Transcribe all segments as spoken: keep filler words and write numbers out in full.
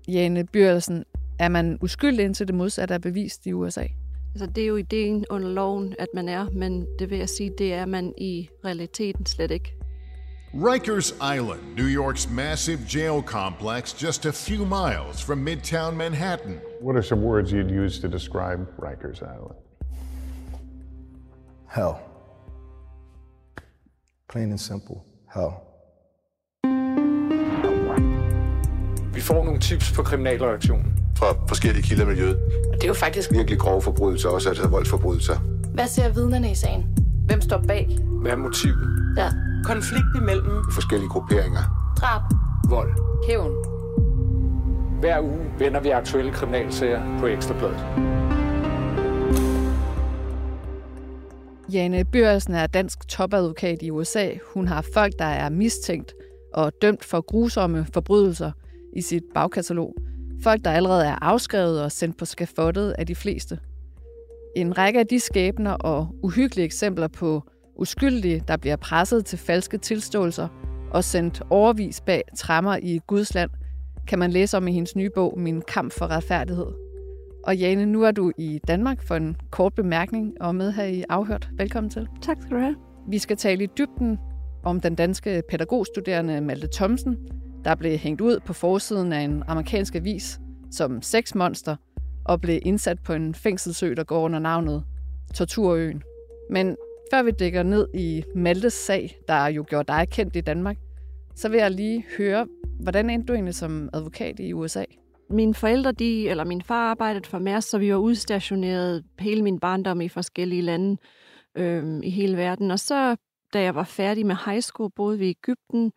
Jane Byrielsen, er man uskyldig indtil det modsatte er bevist i U S A? Altså, det er jo ideen under loven, at man er, men det vil jeg sige, det er man i realiteten slet ikke. Rikers Island, New York's massive jail complex, just a few miles from Midtown Manhattan. What are some words you'd use to describe Rikers Island? Hell. Plain and simple. Hell. Vi får nogle tips på kriminalreaktionen fra forskellige kilder i miljøet. Og det er jo faktisk virkelig grove forbrydelser, også altså voldsforbrydelser. Hvad ser vidnerne i sagen? Hvem står bag? Hvad er motivet? Ja. Konflikt imellem forskellige grupperinger. Drab. Vold. Hævn. Hver uge vender vi aktuelle kriminalsager på Ekstra Bladet. Jane Byrielsen er dansk topadvokat i U S A. Hun har folk, der er mistænkt og dømt for grusomme forbrydelser i sit bagkatalog. Folk, der allerede er afskrevet og sendt på skafottet af de fleste. En række af de skæbner og uhyggelige eksempler på uskyldige, der bliver presset til falske tilståelser og sendt overvis bag tremmer i Guds land, kan man læse om i hendes nye bog, Min kamp for retfærdighed. Og Jane, nu er du i Danmark for en kort bemærkning og med her i Afhørt. Velkommen til. Tak skal du have. Vi skal tale i dybden om den danske pædagogstuderende Malte Thomsen, der blev hængt ud på forsiden af en amerikansk avis som sexmonster og blev indsat på en fængselsø, der går under navnet Torturøen. Men før vi dækker ned i Maltes sag, der jo gjorde dig kendt i Danmark, så vil jeg lige høre, hvordan endte du egentlig som advokat i U S A? Mine forældre, de, eller min far arbejdede for Mærsk, så vi var udstationeret hele min barndom i forskellige lande øh, i hele verden. Og så, da jeg var færdig med high school, boede vi i Egypten,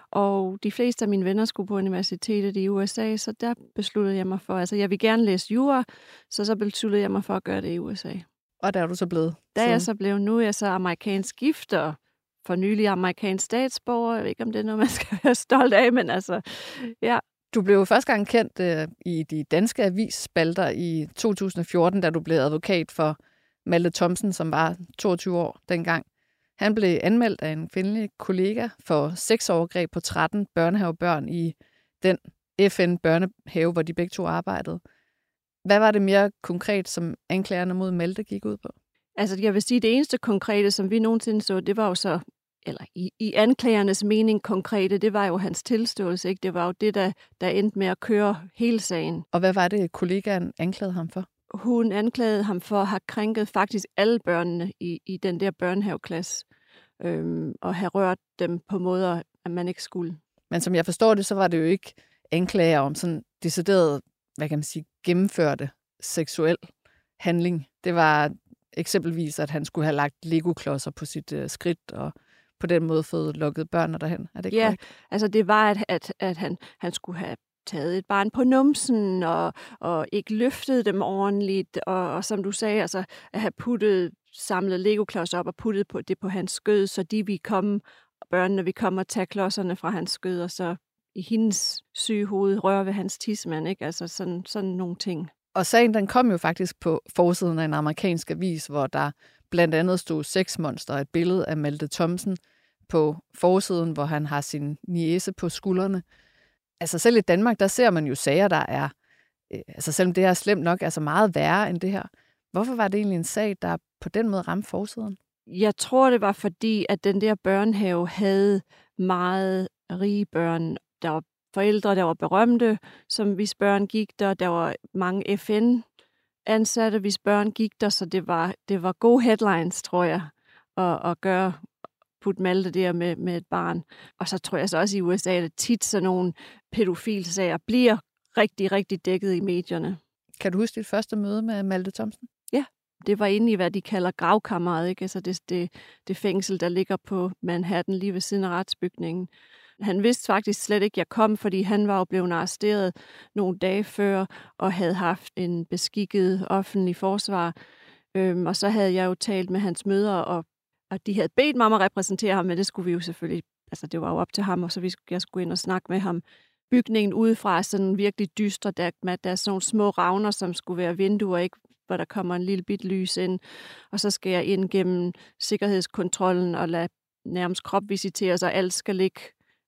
og de fleste af mine venner skulle på universitetet i U S A, så der besluttede jeg mig for, altså jeg vil gerne læse jura, så så besluttede jeg mig for at gøre det i U S A. Og der er du så blevet? Der er jeg så blevet. Nu er jeg så amerikansk gift og for nylig amerikansk statsborger. Jeg ved ikke, om det er noget, man skal være stolt af, men altså, ja. Du blev første gang kendt øh, i de danske avisspalter i to tusind og fjorten, da du blev advokat for Malte Thomsen, som var toogtyve år dengang. Han blev anmeldt af en kvindelig kollega for sexovergreb på tretten børnehavebørn i den F N-børnehave, hvor de begge to arbejdede. Hvad var det mere konkret, som anklagerne mod Malte gik ud på? Altså, jeg vil sige, det eneste konkrete, som vi nogensinde så, det var jo så, eller i, i anklagernes mening konkrete, det var jo hans tilståelse, ikke? Det var jo det, der, der endte med at køre hele sagen. Og hvad var det, kollegaen anklagede ham for? Hun anklagede ham for at have krænket faktisk alle børnene i, i den der børnehaveklasse, øhm, og have rørt dem på måder, at man ikke skulle. Men som jeg forstår det, så var det jo ikke anklager om sådan decideret, hvad kan man sige, gennemførte seksuel handling. Det var eksempelvis, at han skulle have lagt Lego-klodser på sit øh, skridt, og på den måde fået lukket børnene derhen. Er det ikke ja, korrekt? Altså det var, at, at, at han, han skulle have taget et barn på numsen, og, og ikke løftet dem ordentligt, og, og som du sagde, altså at have puttet, samlet Lego-klodser op og puttet på, det på hans skød, så de vi komme, børnene vi komme og tage klodserne fra hans skød, og så i hendes syge hoved røre ved hans tidsmand, ikke? Altså sådan, sådan nogle ting. Og sagen, den kom jo faktisk på forsiden af en amerikansk avis, hvor der blandt andet stod sexmonster, et billede af Malte Thomsen på forsiden, hvor han har sin niece på skuldrene. Altså selv i Danmark, der ser man jo sager, der er, øh, altså selvom det er slemt nok, altså meget værre end det her. Hvorfor var det egentlig en sag, der på den måde ramte forsiden? Jeg tror, det var fordi, at den der børnehave havde meget rige børn. Der var forældre, der var berømte, som hvis børn gik der. Der var mange F N-ansatte, hvis børn gik der, så det var, det var gode headlines, tror jeg, at, at gøre, putte Malte der med, med et barn. Og så tror jeg så også i U S A, at tit sådan nogle pædofilsager bliver rigtig, rigtig dækket i medierne. Kan du huske dit første møde med Malte Thomsen? Ja, det var inde i, hvad de kalder gravkammeret, ikke? Altså det, det, det fængsel, der ligger på Manhattan, lige ved siden af retsbygningen. Han vidste faktisk slet ikke, at jeg kom, fordi han var jo blevet arresteret nogle dage før, og havde haft en beskikket offentlig forsvar. Øhm, og så havde jeg jo talt med hans mødre, og, og de havde bedt mig om at repræsentere ham, men det skulle vi jo selvfølgelig, altså det var jo op til ham, og så vi, jeg skulle ind og snakke med ham. Bygningen udefra er sådan virkelig dyster, der, der er sådan nogle små ravner, som skulle være vinduer, ikke? Hvor der kommer en lille bit lys ind, og så skal jeg ind gennem sikkerhedskontrollen og lade nærmest kropvisiteres, og alt skal ligge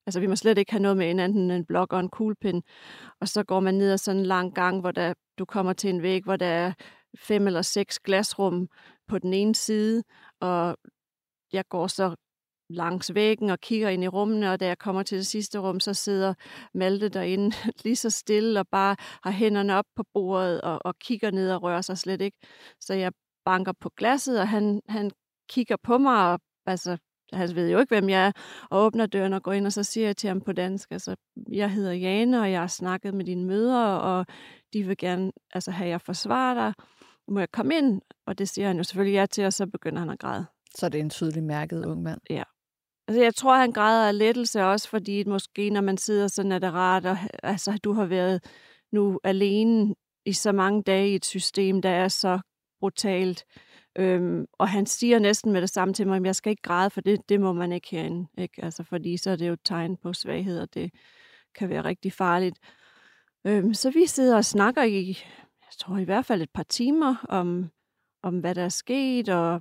Altså, vi må slet ikke have noget med en anden en blok og en kuglepen. Og så går man ned ad sådan en lang gang, hvor der, du kommer til en væg, hvor der er fem eller seks glasrum på den ene side, og jeg går så langs væggen og kigger ind i rummene, og da jeg kommer til det sidste rum, så sidder Malte derinde lige så stille og bare har hænderne op på bordet og, og kigger ned og rører sig slet ikke. Så jeg banker på glasset, og han, han kigger på mig, og altså, han ved jo ikke, hvem jeg er, og åbner døren og går ind, og så siger jeg til ham på dansk, altså, jeg hedder Jane, og jeg har snakket med dine mødre, og de vil gerne altså, have jeg forsvarer dig. Må jeg komme ind? Og det siger han jo selvfølgelig ja til, og så begynder han at græde. Så det er en tydelig mærket ung mand. Ja. Altså, jeg tror, han græder af lettelse også, fordi måske, når man sidder sådan, er det rart, og altså, du har været nu alene i så mange dage i et system, der er så brutalt. Øhm, og han siger næsten med det samme til mig, at jeg skal ikke græde, for det, det må man ikke herinde. Ikke? Altså, fordi så er det jo et tegn på svaghed, og det kan være rigtig farligt. Øhm, så vi sidder og snakker i, jeg tror i hvert fald et par timer, om, om hvad der er sket, og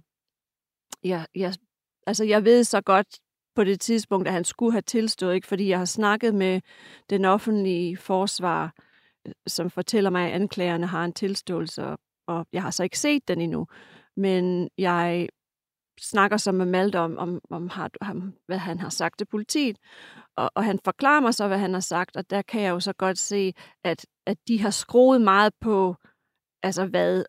jeg, jeg, altså, jeg ved så godt på det tidspunkt, at han skulle have tilstået, ikke? Fordi jeg har snakket med den offentlige forsvar, som fortæller mig, at anklagerne har en tilståelse, og jeg har så ikke set den endnu. Men jeg snakker så med Malte om, om, om, om hvad han har sagt til politiet, og, og han forklarer mig så, hvad han har sagt, og der kan jeg jo så godt se, at, at de har skruet meget på, altså hvad,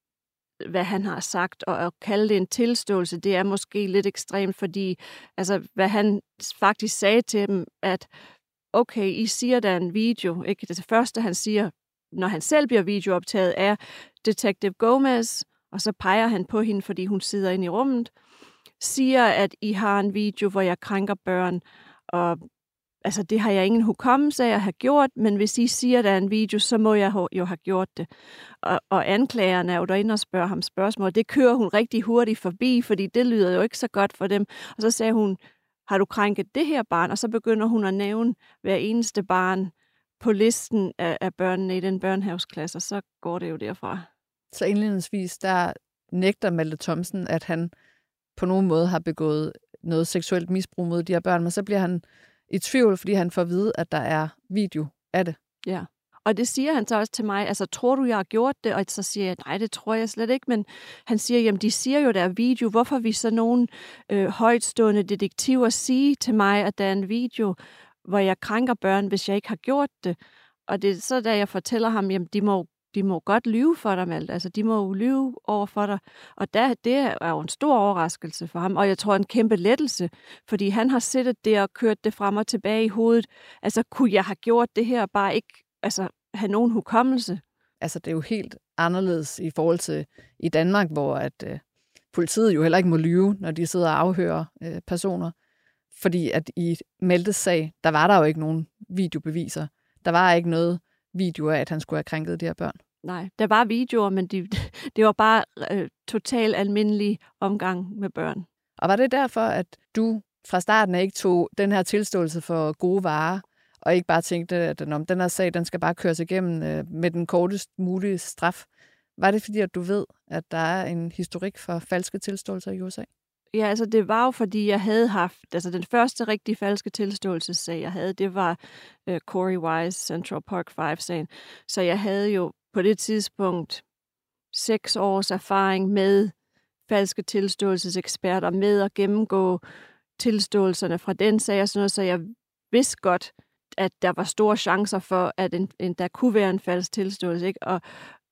hvad han har sagt, og at kalde det en tilståelse, det er måske lidt ekstremt, fordi altså, hvad han faktisk sagde til dem, at okay, I siger, der er en video, ikke? Det første, han siger, når han selv bliver videooptaget, er Detective Gomez, og så peger han på hende, fordi hun sidder inde i rummet, siger, at I har en video, hvor jeg krænker børn, og altså, det har jeg ingen hukommelse af at have gjort, men hvis I siger, at der er en video, så må jeg jo have gjort det. Og, og anklageren er jo derinde og spørger ham spørgsmål. Det kører hun rigtig hurtigt forbi, fordi det lyder jo ikke så godt for dem. Og så sagde hun, har du krænket det her barn? Og så begynder hun at nævne hver eneste barn på listen af, af børnene i den børnehavsklasse, og så går det jo derfra. Så indledningsvis, der nægter Malte Thomsen, at han på nogen måde har begået noget seksuelt misbrug mod de her børn, men så bliver han i tvivl, fordi han får at vide, at der er video af det. Ja, og det siger han så også til mig, altså tror du, jeg har gjort det? Og så siger jeg, nej, det tror jeg slet ikke, men han siger, jamen de siger jo, der er video, hvorfor vil så nogle øh, højtstående detektiver sige til mig, at der er en video, hvor jeg krænker børn, hvis jeg ikke har gjort det? Og det er så, da jeg fortæller ham, jamen de må De må godt lyve for dig, Malte. Altså, de må jo lyve over for dig. Og der, det er jo en stor overraskelse for ham. Og jeg tror, en kæmpe lettelse, fordi han har siddet der og kørt det frem og tilbage i hovedet. Altså, kunne jeg have gjort det her, bare ikke altså, have nogen hukommelse? Altså, det er jo helt anderledes i forhold til i Danmark, hvor at, øh, politiet jo heller ikke må lyve, når de sidder og afhører øh, personer. Fordi at i Maltes sag, der var der jo ikke nogen videobeviser. Der var ikke noget video af, at han skulle have krænket de her børn. Nej, der var videoer, men de, det var bare øh, total almindelig omgang med børn. Og var det derfor, at du fra starten ikke tog den her tilståelse for gode varer, og ikke bare tænkte, at den, den her sag, den skal bare køres igennem øh, med den kortest mulige straf? Var det fordi, at du ved, at der er en historik for falske tilståelser i U S A? Ja, altså det var jo, fordi jeg havde haft, altså den første rigtig falske tilståelsessag, jeg havde, det var uh, Corey Wise, Central Park Five-sagen. Så jeg havde jo på det tidspunkt seks års erfaring med falske tilståelseseksperter, med at gennemgå tilståelserne fra den sag og sådan noget, så jeg vidste godt, at der var store chancer for, at en, en, der kunne være en falsk tilståelse, ikke? Og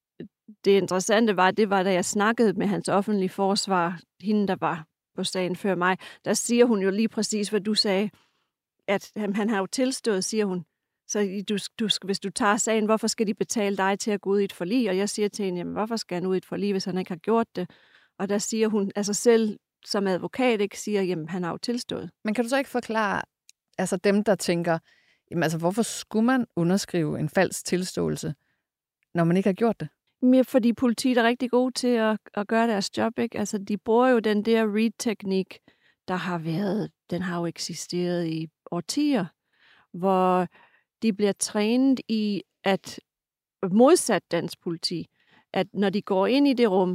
det interessante var, det var, da jeg snakkede med hans offentlige forsvar, hende der var på sagen før mig, der siger hun jo lige præcis, hvad du sagde, at han, han har jo tilstået, siger hun. Så du, du, hvis du tager sagen, hvorfor skal de betale dig til at gå ud i et forlig? Og jeg siger til hende, jamen, hvorfor skal han ud i et forlig, hvis han ikke har gjort det? Og der siger hun, altså selv som advokat, ikke siger, jamen, han har jo tilstået. Men kan du så ikke forklare, altså dem, der tænker, jamen, altså, hvorfor skulle man underskrive en falsk tilståelse, når man ikke har gjort det? Ja, fordi politiet er rigtig gode til at, at gøre deres job, ikke? Altså, de bruger jo den der read-teknik, der har været, den har jo eksisteret i årtier, hvor de bliver trænet i at modsat dansk politi, at når de går ind i det rum,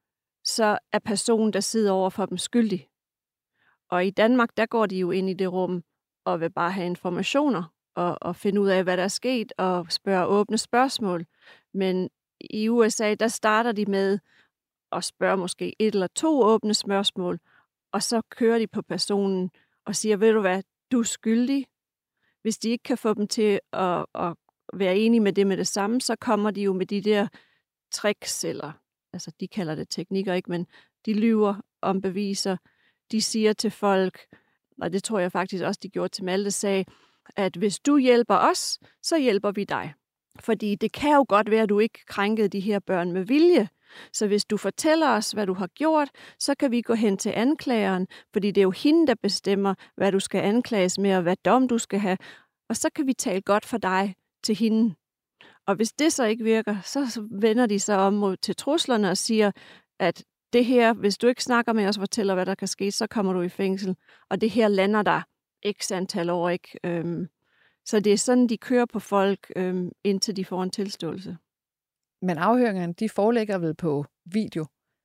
så er personen, der sidder over for dem, skyldig. Og i Danmark, der går de jo ind i det rum og vil bare have informationer og, og finde ud af, hvad der er sket, og spørge åbne spørgsmål. Men i U S A, der starter de med at spørge måske et eller to åbne spørgsmål, og så kører de på personen og siger, ved du hvad, du er skyldig. Hvis de ikke kan få dem til at, at være enige med det med det samme, så kommer de jo med de der tricks, eller altså de kalder det teknikker, ikke, men de lyver om beviser. De siger til folk, og det tror jeg faktisk også, de gjorde til Malte, sagde, at hvis du hjælper os, så hjælper vi dig. Fordi det kan jo godt være, at du ikke krænkede de her børn med vilje. Så hvis du fortæller os, hvad du har gjort, så kan vi gå hen til anklageren, fordi det er jo hende, der bestemmer, hvad du skal anklages med, og hvad dom du skal have. Og så kan vi tale godt for dig til hende. Og hvis det så ikke virker, så vender de sig om mod til truslerne og siger, at det her, hvis du ikke snakker med os og fortæller, hvad der kan ske, så kommer du i fængsel. Og det her lander der x antal år, ikke? Øhm, så det er sådan, de kører på folk, øhm, indtil de får en tilståelse. Men afhøringerne, de forelægger vel på video.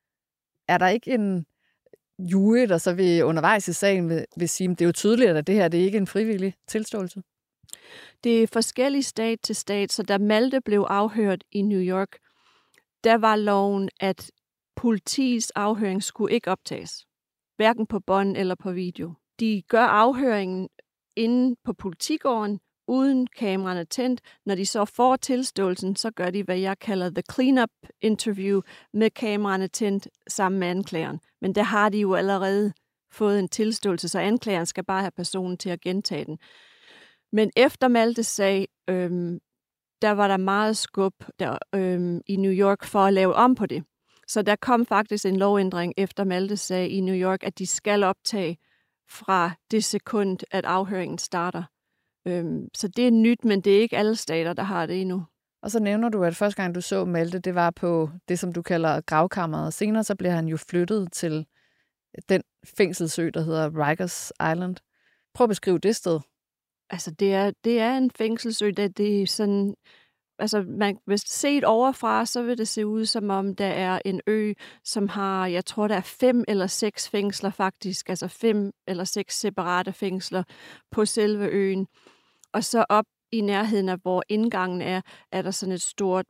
Er der ikke en jury, der så vil undervejs i sagen vil, vil sige, at det er jo tydeligt, at det her det er ikke en frivillig tilståelse? Det er forskellige stat til stat, så da Malte blev afhørt i New York, der var loven, at politiets afhøring skulle ikke optages. Hverken på bånd eller på video. De gør afhøringen inde på politigården, uden kameraerne tændt. Når de så får tilståelsen, så gør de, hvad jeg kalder the clean-up interview, med kameraerne tændt sammen med anklageren. Men der har de jo allerede fået en tilståelse, så anklageren skal bare have personen til at gentage den. Men efter Maltes sag, øhm, der var der meget skub der, øhm, i New York for at lave om på det. Så der kom faktisk en lovændring efter Maltes sag i New York, at de skal optage fra det sekund, at afhøringen starter. Øhm, så det er nyt, men det er ikke alle stater, der har det endnu. Og så nævner du, at første gang du så Malte, det var på det, som du kalder gravkammeret. Senere så bliver han jo flyttet til den fængselsø, der hedder Rikers Island. Prøv at beskrive det sted. Altså, det er, det er en fængselsø, der det er sådan... Altså, man, hvis set overfra, så vil det se ud, som om der er en ø, som har, jeg tror, der er fem eller seks fængsler faktisk, altså fem eller seks separate fængsler på selve øen. Og så op i nærheden af, hvor indgangen er, er der sådan et stort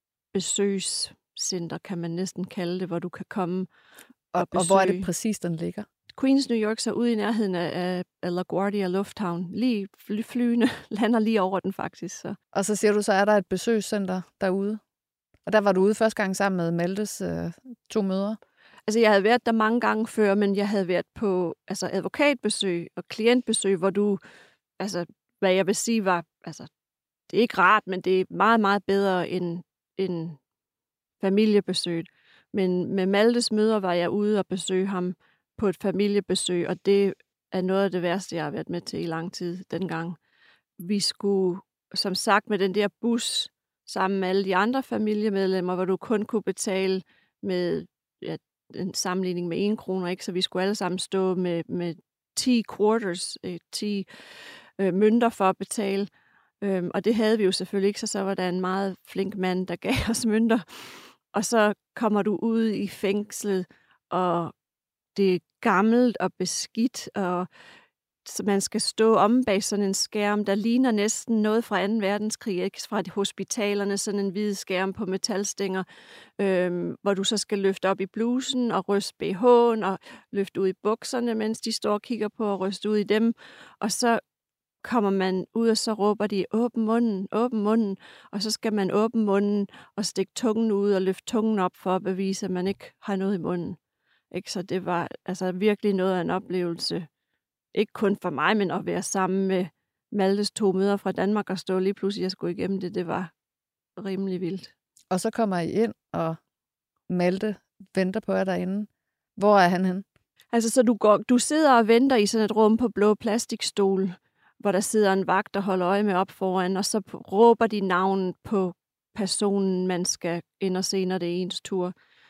besøgscenter, kan man næsten kalde det, hvor du kan komme og, og besøge. Og hvor er det præcis, den ligger? Queens, New York, så ude i nærheden af, af LaGuardia Lufthavn. Lige fly, flyene lander lige over den faktisk. Så. Og så siger du, så er der et besøgscenter derude. Og der var du ude første gang sammen med Maltes øh, to mødre. Altså, jeg havde været der mange gange før, men jeg havde været på altså, advokatbesøg og klientbesøg, hvor du, altså, hvad jeg vil sige var, altså, det er ikke rart, men det er meget, meget bedre end, end familiebesøg. Men med Maltes mødre var jeg ude og besøge ham på et familiebesøg, og det er noget af det værste, jeg har været med til i lang tid dengang. Vi skulle, som sagt, med den der bus sammen med alle de andre familiemedlemmer, hvor du kun kunne betale med ja, en sammenligning med en kroner, ikke? Så vi skulle alle sammen stå med, med ti quarters, eh, ti øh, mønter for at betale. Øhm, og det havde vi jo selvfølgelig ikke, så så var der en meget flink mand, der gav os mønter. Og så kommer du ud i fængslet, og det er gammelt og beskidt, og så man skal stå om bag sådan en skærm, der ligner næsten noget fra anden verdenskrig, ikke? Fra de hospitalerne, sådan en hvid skærm på metalstænger, øhm, hvor du så skal løfte op i blusen og ryste B H'en og løfte ud i bukserne, mens de står og kigger på og ryste ud i dem. Og så kommer man ud, og så råber de, åbn munden, åbn munden, og så skal man åbne munden og stikke tungen ud og løfte tungen op for at bevise, at man ikke har noget i munden. Ikke? Så det var altså virkelig noget af en oplevelse. Ikke kun for mig, men at være sammen med Maltes to mødre fra Danmark og stå lige pludselig, jeg skulle igennem det, det var rimelig vildt. Og så kommer I ind, og Malte venter på jer derinde. Hvor er han henne? Altså, så du, går, du sidder og venter i sådan et rum på blå plastikstol, hvor der sidder en vagt, der holder øje med op foran, og så råber de navnet på personen, man skal ind og se, når det er ens tur.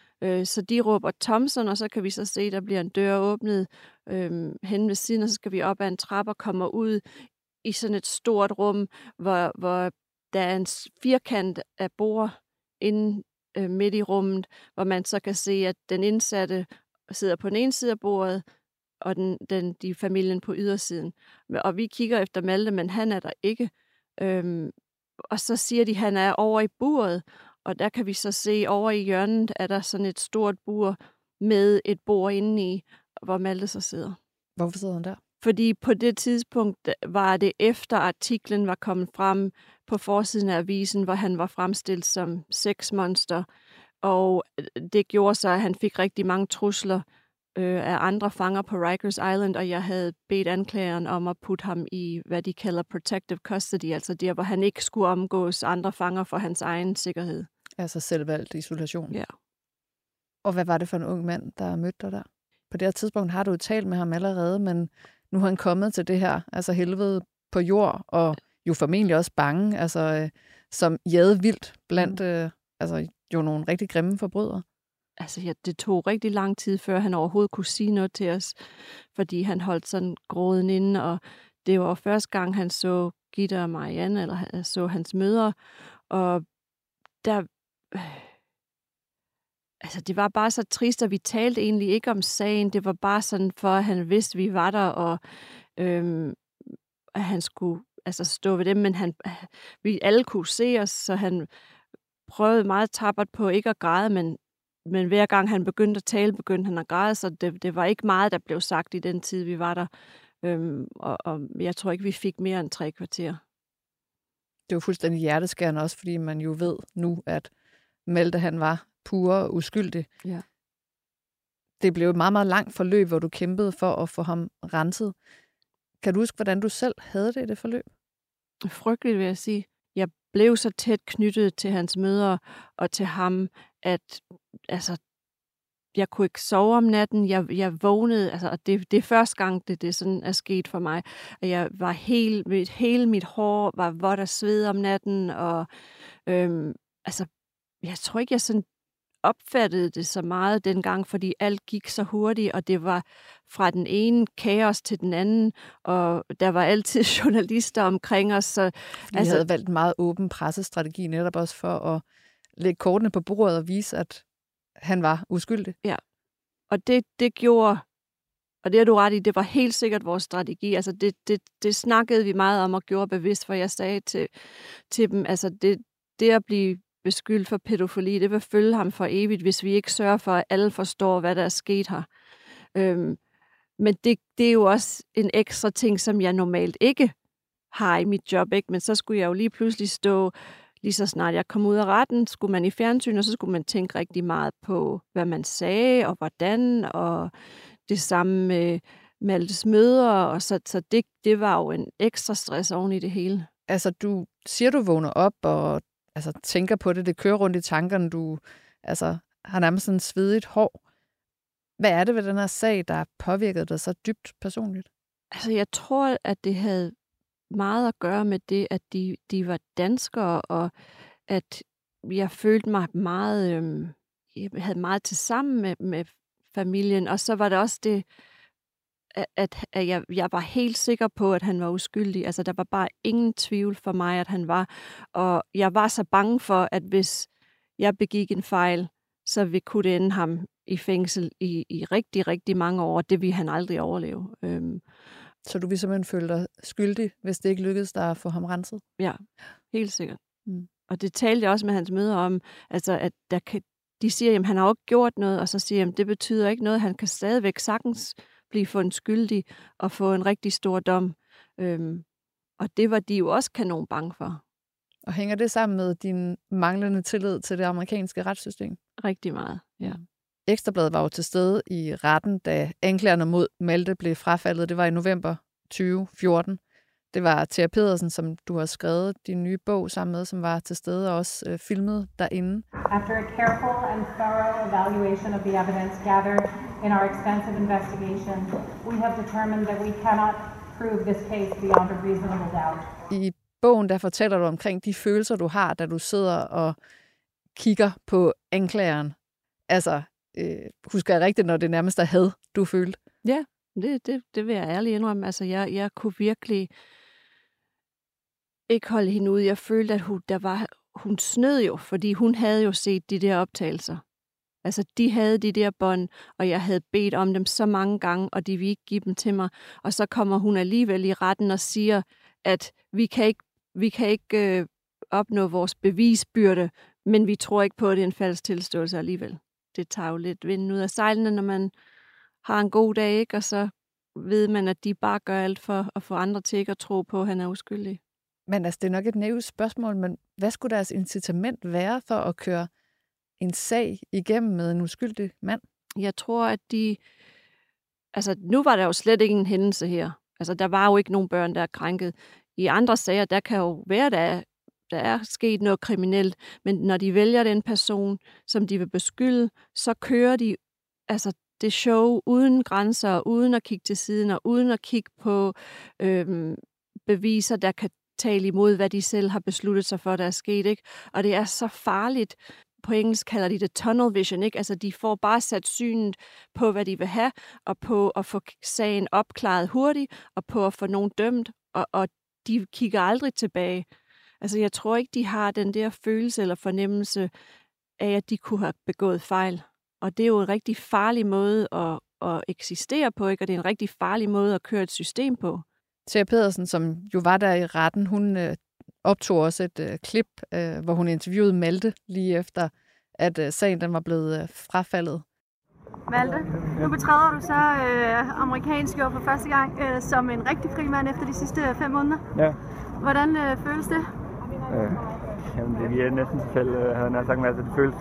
Så de råber Thompson, og så kan vi så se, der bliver en dør åbnet øhm, hen ved siden, og så skal vi op ad en trappe og kommer ud i sådan et stort rum, hvor, hvor der er en firkant af bord inde øh, midt i rummet, hvor man så kan se, at den indsatte sidder på den ene side af bordet, og den, den, de familien på ydersiden. Og vi kigger efter Malte, men han er der ikke. Øhm, og så siger de, at han er over i buret, og der kan vi så se over i hjørnet, er der sådan et stort bur med et bord indeni, hvor Malte så sidder. Hvorfor sidder han der? Fordi på det tidspunkt var det efter artiklen var kommet frem på forsiden af avisen, hvor han var fremstillet som sexmonster, og det gjorde så, at han fik rigtig mange trusler øh, af andre fanger på Rikers Island, og jeg havde bedt anklageren om at putte ham i, hvad de kalder protective custody, altså der, hvor han ikke skulle omgås andre fanger for hans egen sikkerhed. Altså selvvalgt isolation? Ja. Og hvad var det for en ung mand, der mødte dig der? På det her tidspunkt har du jo talt med ham allerede, men nu er han kommet til det her, altså helvede på jord, og jo formentlig også bange, altså øh, som jade vildt blandt øh, altså, jo nogle rigtig grimme forbrydere. Altså ja, det tog rigtig lang tid, før han overhovedet kunne sige noget til os, fordi han holdt sådan gråden inde, og det var første gang, han så Gitte og Marianne, eller så hans mødre, og der... Altså, det var bare så trist, og vi talte egentlig ikke om sagen. Det var bare sådan, for at han vidste, vi var der, og øhm, at han skulle altså, stå ved dem. Men han, vi alle kunne se os, så han prøvede meget tappert på ikke at græde, men, men hver gang han begyndte at tale, begyndte han at græde, så det, det var ikke meget, der blev sagt i den tid, vi var der. Øhm, og, og jeg tror ikke, vi fik mere end tre kvarter. Det var fuldstændig hjerteskærende også, fordi man jo ved nu, at Malte, han var pure og uskyldig. Ja. Det blev et meget, meget langt forløb, hvor du kæmpede for at få ham renset. Kan du huske, hvordan du selv havde det i det forløb? Frygteligt, vil jeg sige. Jeg blev så tæt knyttet til hans mødre og til ham, at altså, jeg kunne ikke sove om natten. Jeg, jeg vågnede, altså, og det, det er første gang, det, det sådan er sket for mig. At jeg var helt, mit, hele mit hår var vådt af sved om natten, og øhm, altså, jeg tror ikke, jeg sådan opfattede det så meget dengang, fordi alt gik så hurtigt, og det var fra den ene kaos til den anden, og der var altid journalister omkring os. Så, fordi altså, I havde valgt en meget åben pressestrategi, netop også for at lægge kortene på bordet og vise, at han var uskyldig. Ja, og det, det gjorde, og det har du ret i, det var helt sikkert vores strategi. Altså det, det, det snakkede vi meget om og gjorde bevidst, for jeg sagde til, til dem, altså det, det at blive beskyldt for pædofili, det vil følge ham for evigt, hvis vi ikke sørger for, at alle forstår, hvad der er sket her. Øhm, men det, det er jo også en ekstra ting, som jeg normalt ikke har i mit job, ikke? Men så skulle jeg jo lige pludselig stå, lige så snart jeg kom ud af retten, skulle man i fjernsyn, og så skulle man tænke rigtig meget på, hvad man sagde, og hvordan, og det samme med Maltes mødre, og så, så det, det var jo en ekstra stress oven i det hele. Altså, du siger, du vågner op, og altså, tænker på det, det kører rundt i tankerne, du altså, har nærmest sådan svedigt hår. Hvad er det ved den her sag, der har påvirket dig så dybt personligt? Altså, jeg tror, at det havde meget at gøre med det, at de, de var danskere, og at jeg følte mig meget, øhm, jeg havde meget til sammen med, med familien, og så var det også det, at, at jeg, jeg var helt sikker på, at han var uskyldig. Altså, der var bare ingen tvivl for mig, at han var. Og jeg var så bange for, at hvis jeg begik en fejl, så vi kunne det ende ham i fængsel i, i rigtig, rigtig mange år. Det ville han aldrig overleve. Øhm. Så du ville simpelthen føle dig skyldig, hvis det ikke lykkedes dig at få ham renset? Ja, helt sikkert. Mm. Og det talte jeg også med hans mødre om, altså, at der kan, de siger, at han har jo ikke gjort noget, og så siger jeg, det betyder ikke noget. Han kan stadigvæk sagtens blive fundet skyldig og få en rigtig stor dom. Øhm, og det var de jo også kanon bange for. Og hænger det sammen med din manglende tillid til det amerikanske retssystem? Rigtig meget, ja. Ekstra Bladet var jo til stede i retten, da anklagerne mod Malte blev frafaldet. Det var i november tyve fjorten. Det var Thea Pedersen, som du har skrevet din nye bog sammen med, som var til stede og også øh, filmet derinde. After a careful and thorough evaluation of the evidence gathered in our extensive investigation, we have determined that we cannot prove this case beyond a reasonable doubt. I bogen der fortæller du omkring de følelser, du har, da du sidder og kigger på anklageren. Altså, øh, husker jeg rigtigt, når det nærmest er had, du følte? Ja, det, det, det vil jeg ærligt indrømme. Altså, jeg, jeg kunne virkelig ikke holde hende ud. Jeg følte, at hun, der var, hun snød jo, fordi hun havde jo set de der optagelser. Altså, de havde de der bånd, og jeg havde bedt om dem så mange gange, og de ville ikke give dem til mig. Og så kommer hun alligevel i retten og siger, at vi kan ikke, vi kan ikke øh, opnå vores bevisbyrde, men vi tror ikke på, at det er en falsk tilståelse alligevel. Det tager jo lidt vinden ud af sejlene, når man har en god dag, ikke? Og så ved man, at de bare gør alt for at få andre til ikke at tro på, at han er uskyldig. Men altså, det er nok et naivt spørgsmål, men hvad skulle deres incitament være for at køre en sag igennem med en uskyldig mand? Jeg tror, at de... Altså, nu var der jo slet ikke en hændelse her. Altså, der var jo ikke nogen børn, der er krænket. I andre sager, der kan jo være, der er, der er sket noget kriminelt, men når de vælger den person, som de vil beskylde, så kører de altså det show uden grænser, uden at kigge til siden, og uden at kigge på øhm, beviser, der kan tale imod, hvad de selv har besluttet sig for, der er sket, ikke? Og det er så farligt. På engelsk kalder de det tunnel vision, ikke? Altså, de får bare sat synet på, hvad de vil have, og på at få sagen opklaret hurtigt, og på at få nogen dømt, og, og de kigger aldrig tilbage. Altså, jeg tror ikke, de har den der følelse eller fornemmelse af, at de kunne have begået fejl. Og det er jo en rigtig farlig måde at, at eksistere på, ikke? Og det er en rigtig farlig måde at køre et system på. Thea Pedersen, som jo var der i retten, hun øh, optog også et øh, klip, øh, hvor hun interviewede Malte lige efter, at øh, sagen den var blevet øh, frafaldet. Malte, nu betræder du så øh, amerikansk jord for første gang øh, som en rigtig fri mand efter de sidste fem måneder. Ja. Hvordan øh, føles det? Øh, jamen, det er næsten sig selv, øh, havde jeg sagt med, altså det føles...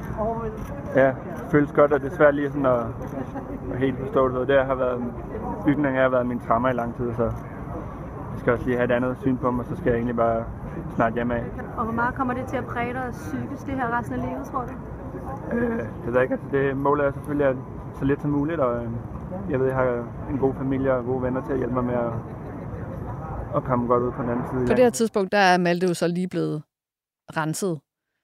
Ja, det føles godt, og det er svært lige sådan at, at helt forstå det. Det har været, bygningen har været min trauma i lang tid, så jeg skal også lige have et andet syn på mig, så skal jeg egentlig bare snart hjem af. Og hvor meget kommer det til at præge dig psykisk det her resten af livet, tror du? Øh, det ved jeg ikke. Altså, det målet er selvfølgelig at så lidt som muligt, og øh, jeg ved, jeg har en god familie og gode venner til at hjælpe mig med at, at komme godt ud på den anden side. På det her tidspunkt, der er Malte jo så lige blevet renset.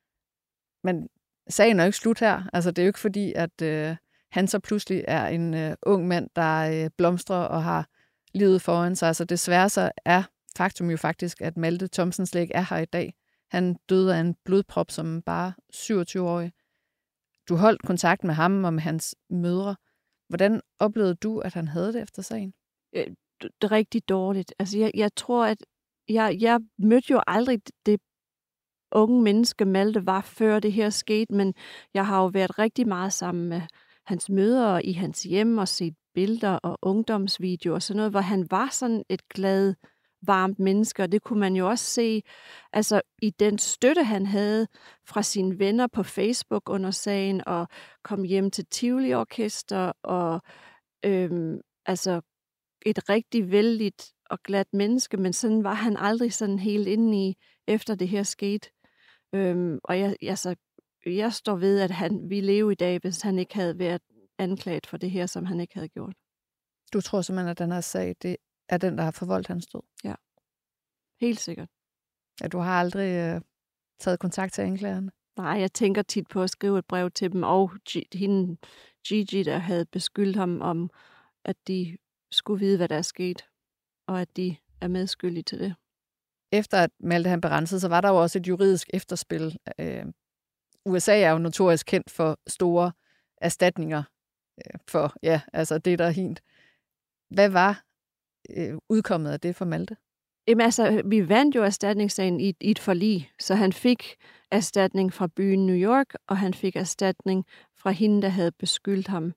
Men sagen er jo ikke slut her. Altså, det er jo ikke fordi, at øh, han så pludselig er en øh, ung mand, der øh, blomstrer og har livet foran sig. Altså, desværre så er faktum jo faktisk, at Malte Thomsen slet ikke er her i dag. Han døde af en blodprop som bare syvogtyve-årig. Du holdt kontakt med ham og med hans mødre. Hvordan oplevede du, at han havde det efter sagen? Det er rigtig dårligt. Altså, jeg, jeg tror, at jeg, jeg mødte jo aldrig det unge menneske, Malte var, før det her skete, men jeg har jo været rigtig meget sammen med hans mødre i hans hjem og set billeder og ungdomsvideoer og sådan noget, hvor han var sådan et glad, varmt menneske, og det kunne man jo også se altså i den støtte, han havde fra sine venner på Facebook under sagen, og kom hjem til Tivoli Orkester, og øhm, altså et rigtig vældigt og glat menneske, men sådan var han aldrig sådan helt inde i, efter det her skete. Øhm, og jeg, altså, jeg står ved, at han ville leve i dag, hvis han ikke havde været anklaget for det her, som han ikke havde gjort. Du tror simpelthen, at den her sag, det er den, der har forvoldt hans død? Ja, helt sikkert. Ja, du har aldrig øh, taget kontakt til anklagerne? Nej, jeg tænker tit på at skrive et brev til dem, og G- hende, Gigi, der havde beskyldt ham om, at de skulle vide, hvad der er sket, og at de er medskyldige til det. Efter at Malte han blev renset, så var der jo også et juridisk efterspil. Øh, U S A er jo notorisk kendt for store erstatninger øh, for, ja, altså det, der er hint. Hvad var øh, udkommet af det for Malte? Jamen altså, vi vandt jo erstatningssagen i, i et forlig, så han fik erstatning fra byen New York, og han fik erstatning fra hende, der havde beskyldt ham.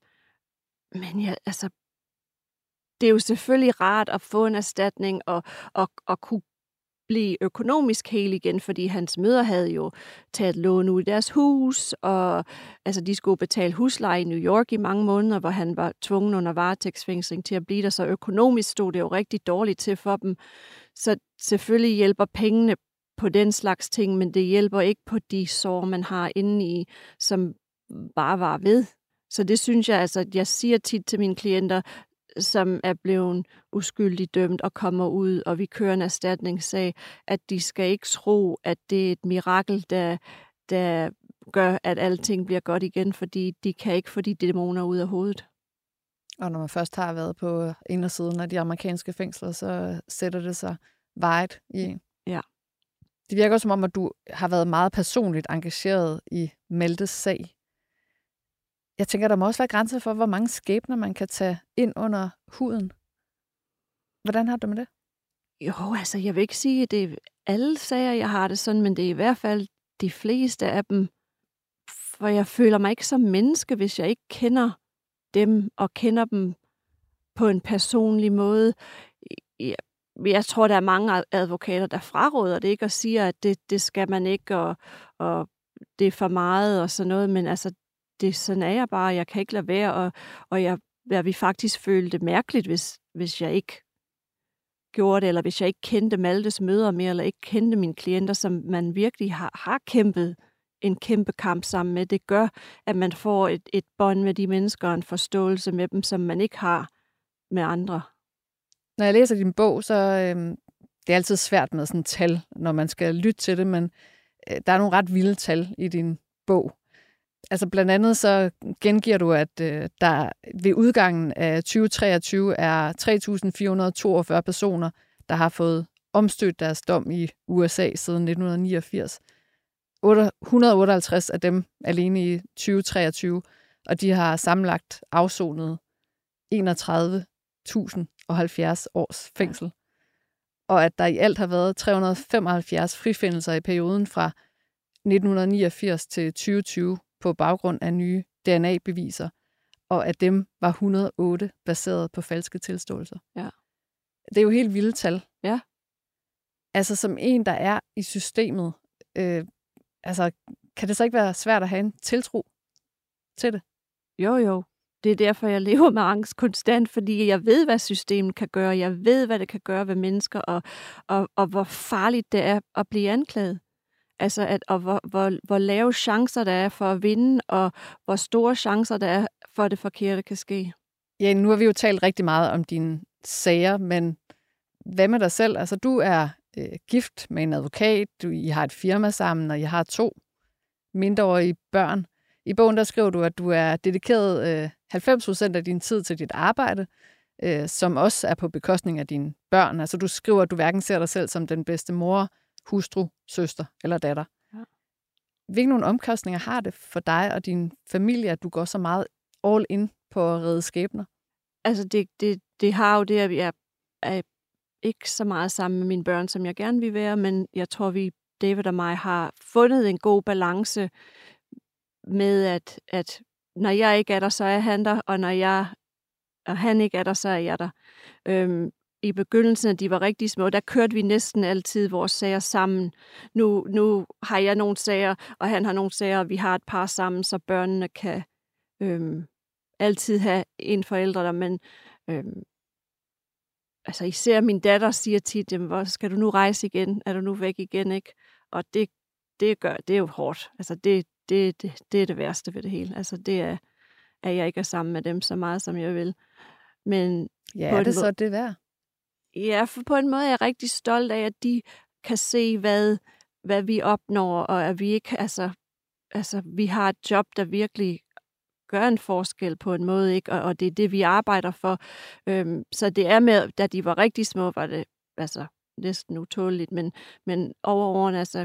Men ja, altså, det er jo selvfølgelig rart at få en erstatning og, og, og kunne blive økonomisk hel igen, fordi hans mødre havde jo taget lån ud i deres hus, og altså, de skulle betale husleje i New York i mange måneder, hvor han var tvungen under varetægtsfængsling til at blive der, så økonomisk stod det jo rigtig dårligt til for dem. Så selvfølgelig hjælper pengene på den slags ting, men det hjælper ikke på de sår, man har inde i, som bare var ved. Så det synes jeg, altså, jeg siger tit til mine klienter, som er blevet uskyldigt dømt og kommer ud, og vi kører en erstatningssag, at de skal ikke tro, at det er et mirakel, der, der gør, at alting bliver godt igen, fordi de kan ikke få de dæmoner ud af hovedet. Og når man først har været på indersiden af de amerikanske fængsler, så sætter det sig vejet i en. Ja. Det virker som om, at du har været meget personligt engageret i Maltes sag. Jeg tænker, der må også være grænser for, hvor mange skæbner man kan tage ind under huden. Hvordan har du med det? Jo, altså jeg vil ikke sige, at det er alle sager, jeg har det sådan, men det er i hvert fald de fleste af dem. For jeg føler mig ikke som menneske, hvis jeg ikke kender dem og kender dem på en personlig måde. Jeg, jeg tror, der er mange advokater, der fraråder det ikke og siger, at det, det skal man ikke, og, og det er for meget og sådan noget. Men altså, det, sådan er jeg bare. Jeg kan ikke lade være, og, og jeg, jeg vil faktisk føle det mærkeligt, hvis, hvis jeg ikke gjorde det, eller hvis jeg ikke kendte Maltes mødre mere, eller ikke kendte mine klienter, som man virkelig har, har kæmpet en kæmpe kamp sammen med. Det gør, at man får et, et bånd med de mennesker, og en forståelse med dem, som man ikke har med andre. Når jeg læser din bog, så øhm, det er altid svært med sådan tal, når man skal lytte til det, men øh, der er nogle ret vilde tal i din bog. Altså blandt andet så gengiver du, at øh, der ved udgangen af tyve treogtyve er tre tusind fire hundrede toogfyrre personer, der har fået omstødt deres dom i U S A siden nitten niogfirs. et hundrede og otteoghalvtreds af dem alene i tyve treogtyve, og de har sammenlagt afsonet enogtredive tusind og halvfjerds års fængsel. Og at der i alt har været tre hundrede og femoghalvfjerds frifindelser i perioden fra nitten niogfirs til tyve tyve på baggrund af nye D N A-beviser, og af dem var et hundrede og otte baseret på falske tilståelser. Ja. Det er jo helt vilde tal. Ja. Altså som en, der er i systemet, øh, altså kan det så ikke være svært at have en tiltro til det? Jo, jo. Det er derfor, jeg lever med angst konstant, fordi jeg ved, hvad systemet kan gøre. Jeg ved, hvad det kan gøre ved mennesker, og, og, og hvor farligt det er at blive anklaget. Altså, at, og hvor, hvor, hvor lave chancer der er for at vinde, og hvor store chancer der er for, at det forkerte kan ske. Ja, nu har vi jo talt rigtig meget om dine sager, men hvad med dig selv? Altså, du er øh, gift med en advokat, du, I har et firma sammen, og I har to mindreårige børn. I bogen der skriver du, at du er dedikeret øh, halvfems procent af din tid til dit arbejde, øh, som også er på bekostning af dine børn. Altså, du skriver, at du hverken ser dig selv som den bedste mor, hustru, søster eller datter. Ja. Hvilke nogle omkostninger har det for dig og din familie, at du går så meget all in på at redde skæbner? Altså, det, det, det har jo det, at jeg er ikke så meget sammen med mine børn, som jeg gerne vil være, men jeg tror, vi, David og mig, har fundet en god balance med, at, at når jeg ikke er der, så er han der, og når jeg og han ikke er der, så er jeg der. Øhm, I begyndelsen, at de var rigtig små, der kørte vi næsten altid vores sager sammen. Nu, nu har jeg nogle sager, og han har nogle sager, og vi har et par sammen, så børnene kan øhm, altid have en forælder der, men øhm, altså især min datter siger tit, jamen, hvor skal du nu rejse igen? Er du nu væk igen, ikke? Og det, det gør, det er jo hårdt. Altså det, det, det, det er det værste ved det hele. Altså det er, at jeg ikke er sammen med dem så meget, som jeg vil. Men ja, er det så det værd? Ja, for på en måde er jeg rigtig stolt af, at de kan se, hvad, hvad vi opnår, og at vi ikke, altså, altså, vi har et job, der virkelig gør en forskel på en måde, ikke? Og, og det er det, vi arbejder for. Øhm, så det er med, da de var rigtig små, var det altså næsten utåligt, men, men over årene, altså,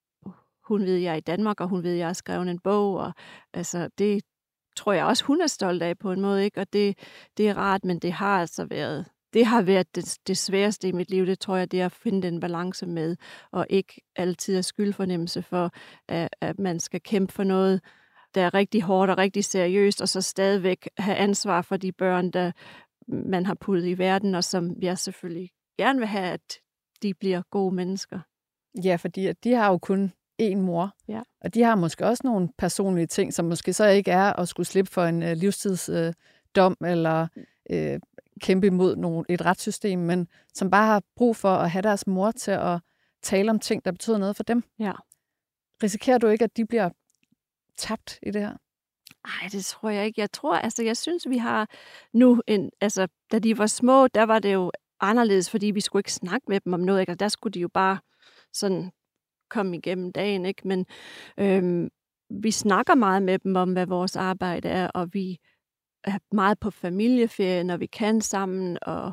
hun ved, jeg er i Danmark, og hun ved, jeg har skrevet en bog, og altså, det tror jeg også, hun er stolt af på en måde, ikke? Og det, det er rart, men det har altså været, det har været det, det sværeste i mit liv, det tror jeg, det er at finde den balance med, og ikke altid have skyldfornemmelse for, at, at man skal kæmpe for noget, der er rigtig hårdt og rigtig seriøst, og så stadigvæk have ansvar for de børn, der man har puttet i verden, og som jeg selvfølgelig gerne vil have, at de bliver gode mennesker. Ja, fordi de har jo kun én mor, ja. Og de har måske også nogle personlige ting, som måske så ikke er at skulle slippe for en uh, livstidsdom, uh, eller uh, kæmpe imod nogle, et retssystem, men som bare har brug for at have deres mor til at tale om ting, der betyder noget for dem. Ja. Risikerer du ikke, at de bliver tabt i det her? Nej, det tror jeg ikke. Jeg tror, altså, jeg synes, vi har nu, en, altså, da de var små, der var det jo anderledes, fordi vi skulle ikke snakke med dem om noget, ikke? Der skulle de jo bare sådan komme igennem dagen, ikke? Men øhm, vi snakker meget med dem om, hvad vores arbejde er, og vi er meget på familieferie, når vi kan sammen, og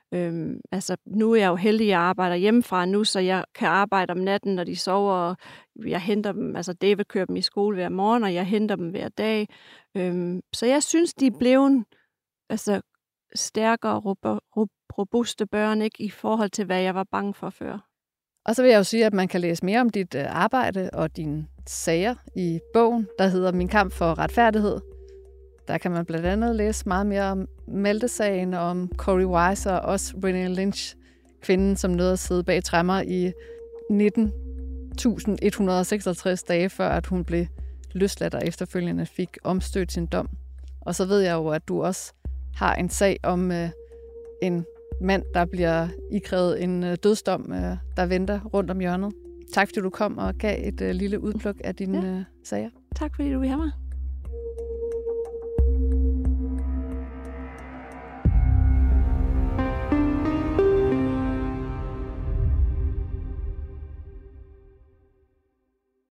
Øhm, altså, nu er jeg jo heldig, at jeg arbejder hjemmefra nu, så jeg kan arbejde om natten, når de sover, og jeg henter dem, altså David kører dem i skole hver morgen, og jeg henter dem hver dag. Øhm, så jeg synes, de er blevet altså, stærkere, robuste børn, ikke, i forhold til, hvad jeg var bange for før. Og så vil jeg jo sige, at man kan læse mere om dit arbejde og dine sager i bogen, der hedder Min kamp for retfærdighed. Der kan man blandt andet læse meget mere om Malte-sagen, og om Corey Wise og også Renee Lynch, kvinden, som nåede at sidde bag tremmer i nitten tusind et hundrede og seksoghalvtreds dage, før at hun blev løsladt og efterfølgende fik omstødt sin dom. Og så ved jeg jo, at du også har en sag om øh, en mand, der bliver ikrævet en øh, dødsdom, øh, der venter rundt om hjørnet. Tak fordi du kom og gav et øh, lille udpluk af dine ja. øh, sager. Tak fordi du vil have mig.